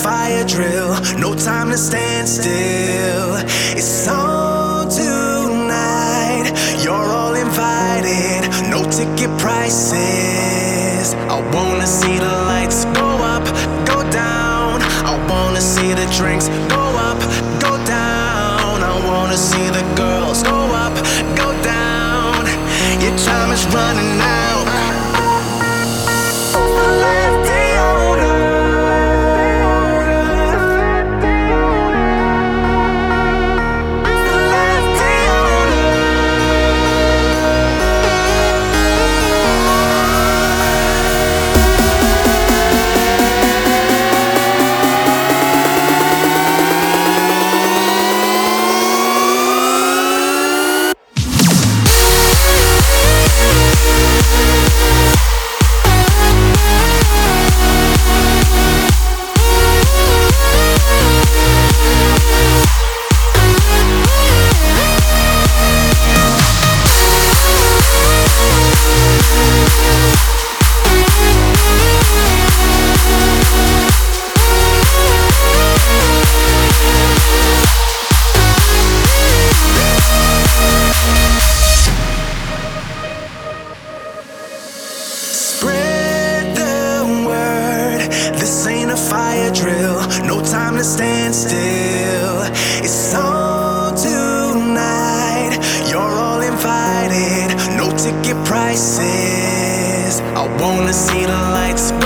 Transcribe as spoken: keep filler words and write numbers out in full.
fire drill, no time to stand still. It's on tonight, you're all invited, no ticket prices. I wanna see the lights go up, go down. I wanna see the drinks go up, go down. I wanna see the girls go up, go down. Your time is running out. This ain't a fire drill, no time to stand still. It's on tonight, you're all invited, no ticket prices. I wanna see the lights